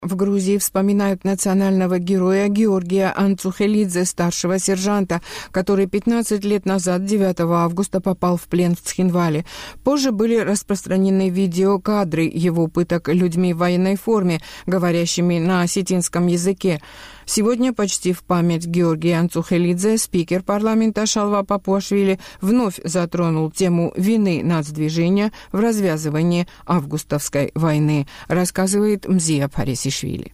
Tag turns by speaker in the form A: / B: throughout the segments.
A: В Грузии вспоминают национального героя Георгия Анцухелидзе, старшего сержанта, который 15 лет назад, 9 августа, попал в плен в Цхинвале. Позже были распространены видеокадры его пыток людьми в военной форме, говорящими на осетинском языке. Сегодня почти в память Георгия Анцухелидзе спикер парламента Шалва Папуашвили вновь затронул тему вины нацдвижения в развязывании августовской войны, рассказывает Мзия Парисишвили.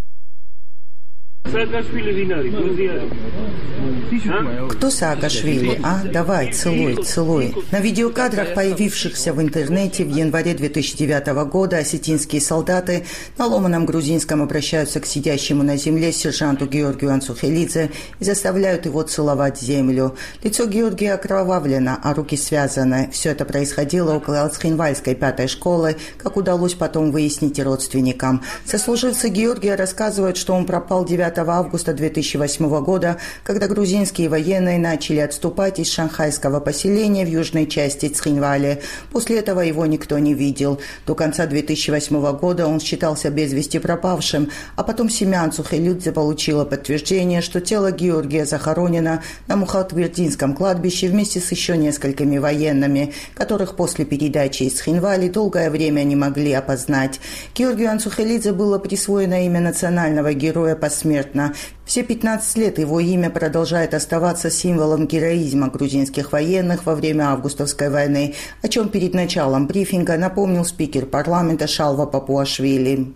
B: Кто Саакашвили, а? Давай, целуй, целуй. На видеокадрах, появившихся в интернете в январе 2009 года, осетинские солдаты на ломаном грузинском обращаются к сидящему на земле сержанту Георгию Анцухелидзе и заставляют его целовать землю. Лицо Георгия окровавлено, а руки связаны. Все это происходило около Цхинвальской 5-й школы, как удалось потом выяснить родственникам. Сослуживцы Георгия рассказывают, что он пропал 9 августа 2008 года, когда грузинские военные начали отступать из шанхайского поселения в южной части Цхинвали. После этого его никто не видел. До конца 2008 года он считался без вести пропавшим, а потом семья Анцухелидзе получила подтверждение, что тело Георгия захоронено на Мухатвердинском кладбище вместе с еще несколькими военными, которых после передачи из Цхинвали долгое время не могли опознать. Георгию Анцухелидзе было присвоено имя национального героя посмертно. Все 15 лет его имя продолжает оставаться символом героизма грузинских военных во время августовской войны, о чем перед началом брифинга напомнил спикер парламента Шалва Папуашвили.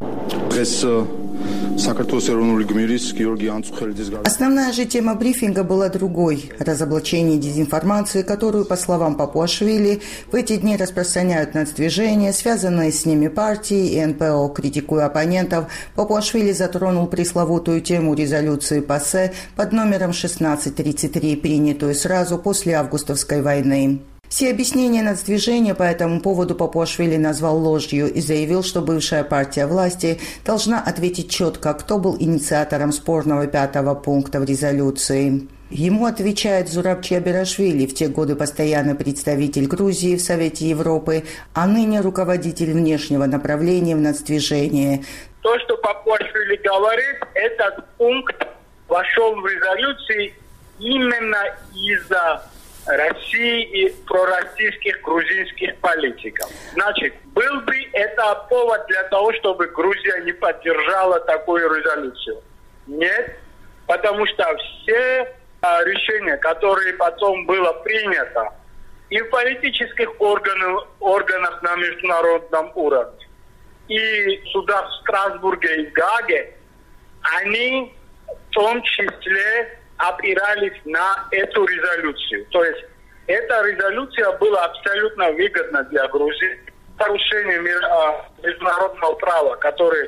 B: Основная же тема брифинга была другой – разоблачение дезинформации, которую, по словам Папуашвили, в эти дни распространяют нацдвижения, связанные с ними партии и НПО. Критикуя оппонентов, Папуашвили затронул пресловутую тему резолюции ПАСЕ под номером 1633, принятую сразу после августовской войны. Все объяснения нацдвижения по этому поводу Папуашвили назвал ложью и заявил, что бывшая партия власти должна ответить четко, кто был инициатором спорного 5-го пункта в резолюции. Ему отвечает Зураб Абирашвили, в те годы постоянный представитель Грузии в Совете Европы, а ныне руководитель внешнего направления в нацдвижении.
C: То, что Папуашвили говорит, этот пункт вошел в резолюцию именно из-за России и пророссийских грузинских политиков. Значит, был бы это повод для того, чтобы Грузия не поддержала такую резолюцию? Нет, потому что все решения, которые потом было принято и в политических органах на международном уровне, и в судах в Страсбурге и Гааге, они в том числе опирались на эту резолюцию. То есть эта резолюция была абсолютно выгодна для Грузии. Нарушение международного права, которое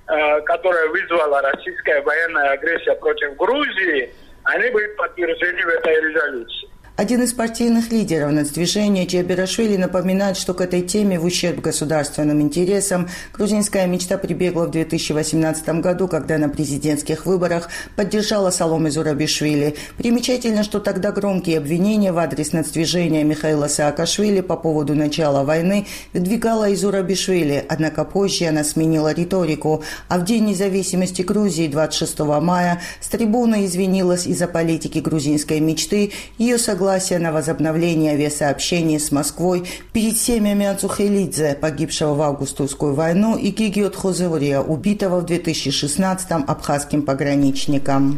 C: вызвала российская военная агрессия против Грузии, они были подтверждены в этой резолюции.
B: Один из партийных лидеров нацдвижения Джабирашвили напоминает, что к этой теме в ущерб государственным интересам грузинская мечта прибегла в 2018 году, когда на президентских выборах поддержала Саломе Зурабишвили. Примечательно, что тогда громкие обвинения в адрес нацдвижения Михаила Саакашвили по поводу начала войны выдвигала и Зурабишвили, однако позже она сменила риторику, а в День независимости Грузии 26 мая с трибуны извинилась из-за политики грузинской мечты, ее согласия на возобновление авиасообщения с Москвой перед семьями Анцухелидзе, погибшего в августовскую войну, и Гигиот Хозеурия, убитого в 2016-м абхазским пограничником.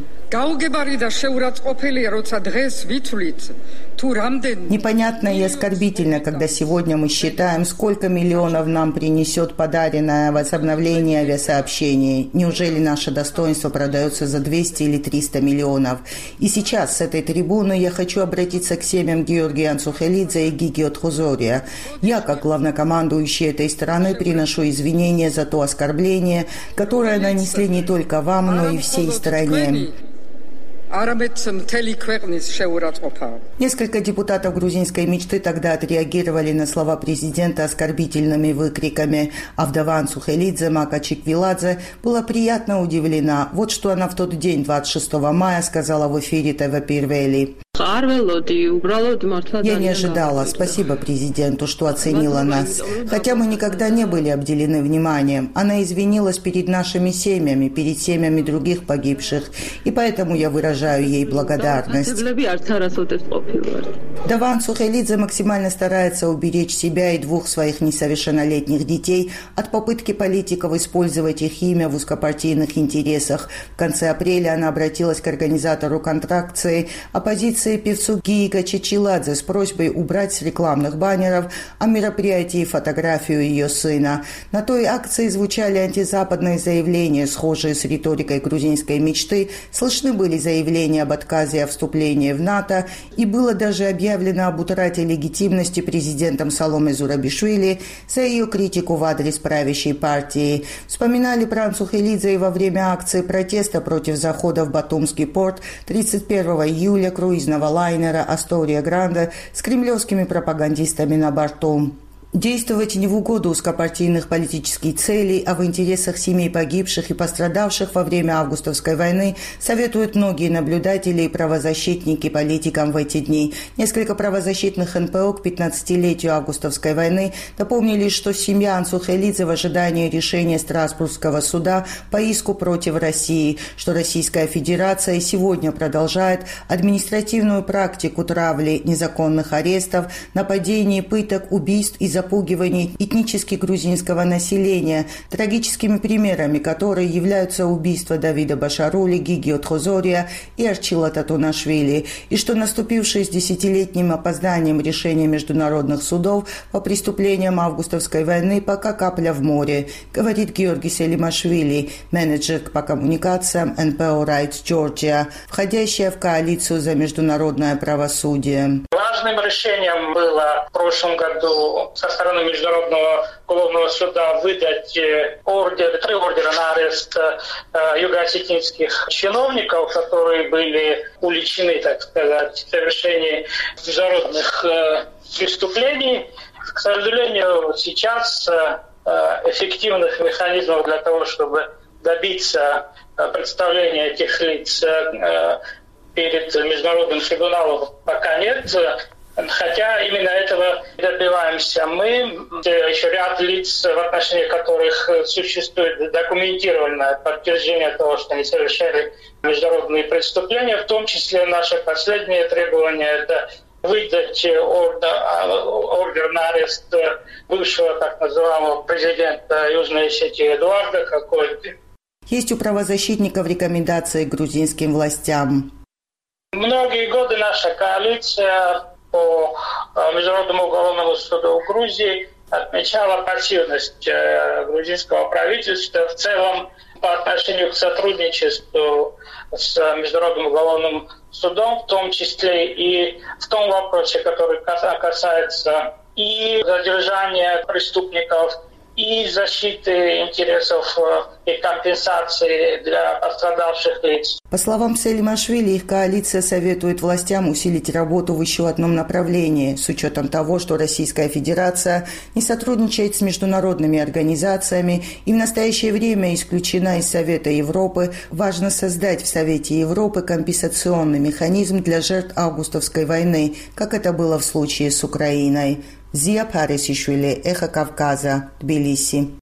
B: Непонятно и оскорбительно, когда сегодня мы считаем, сколько миллионов нам принесет подаренное возобновление авиасообщений. Неужели наше достоинство продается за 200 или 300 миллионов? И сейчас с этой трибуны я хочу обратиться к семьям Георгия Анцухелидзе и Гигиот Хозеурия. Я, как главнокомандующий этой страны, приношу извинения за то оскорбление, которое нанесли не только вам, но и всей стране. Несколько депутатов грузинской мечты тогда отреагировали на слова президента оскорбительными выкриками, а вдова Анцухелидзе Мака Чиквиладзе была приятно удивлена. Вот что она в тот день, 26 мая, сказала в эфире ТВ Пирвели. Я не ожидала. Спасибо президенту, что оценила нас. Хотя мы никогда не были обделены вниманием. Она извинилась перед нашими семьями, перед семьями других погибших. И поэтому я выражаю ей благодарность. Даван Цухелидзе максимально старается уберечь себя и двух своих несовершеннолетних детей от попытки политиков использовать их имя в узкопартийных интересах. В конце апреля она обратилась к организатору контракции оппозиции певцу Гига Чичиладзе с просьбой убрать с рекламных баннеров о мероприятии фотографию ее сына. На той акции звучали антизападные заявления, схожие с риторикой грузинской мечты. Слышны были заявления об отказе от вступления в НАТО, и было даже объявлено об утрате легитимности президентом Саломе Зурабишвили за ее критику в адрес правящей партии. Вспоминали про Цухелидзе и во время акции протеста против захода в Батумский порт 31 июля круизного лайнера «Астория Гранде» с кремлевскими пропагандистами на борту. Действовать не в угоду узкопартийных политических целей, а в интересах семей погибших и пострадавших во время августовской войны советуют многие наблюдатели и правозащитники политикам в эти дни. Несколько правозащитных НПО к 15-летию августовской войны напомнили, что семья Цухелидзе в ожидании решения Страсбургского суда по иску против России, что Российская Федерация сегодня продолжает административную практику травли, незаконных арестов, нападений, пыток, убийств и запугиваний этнически грузинского населения, трагическими примерами которые являются убийства Давида Башарули, Гиги Отхозория и Арчила Татунашвили, и что наступившее с 10-летним опозданием решение международных судов по преступлениям августовской войны пока капля в море, говорит Георгий Селимашвили, менеджер по коммуникациям НПО Rights Georgia, входящая в коалицию за международное правосудие.
D: Важным решением было в прошлом году со стороны Международного уголовного суда выдать три ордера на арест юго-осетинских чиновников, которые были уличены, так сказать, в совершении международных преступлений. К сожалению, сейчас эффективных механизмов для того, чтобы добиться представления этих лиц перед международным трибуналом, пока нет. Хотя именно этого добиваемся мы. Еще ряд лиц, в отношении которых существует документированное подтверждение того, что они совершали международные преступления. В том числе наше последнее требование – это выдать ордер на арест бывшего так называемого президента Южной Осетии Эдуарда Кокольди.
B: Есть у правозащитников рекомендации к грузинским властям.
D: Многие годы наша коалиция по Международному уголовному суду в Грузии отмечала пассивность грузинского правительства в целом по отношению к сотрудничеству с Международным уголовным судом, в том числе и в том вопросе, который касается и задержания преступников, и защиты интересов и компенсации для пострадавших лиц.
B: По словам Селимашвили, их коалиция советует властям усилить работу в еще одном направлении, с учетом того, что Российская Федерация не сотрудничает с международными организациями и в настоящее время исключена из Совета Европы. Важно создать в Совете Европы компенсационный механизм для жертв августовской войны, как это было в случае с Украиной. Зия Парисишвили, Эхо Кавказа, Тбилиси.